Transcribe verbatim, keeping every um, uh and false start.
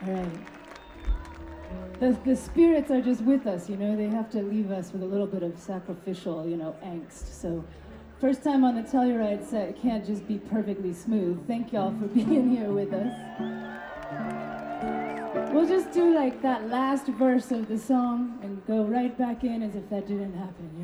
All right. The, the spirits are just with us, you know, they have to leave us with a little bit of sacrificial, you know, angst. So, first time on the Telluride set, it can't just be perfectly smooth. Thank y'all for being here with us. We'll just do like that last verse of the song and go right back in as if that didn't happen.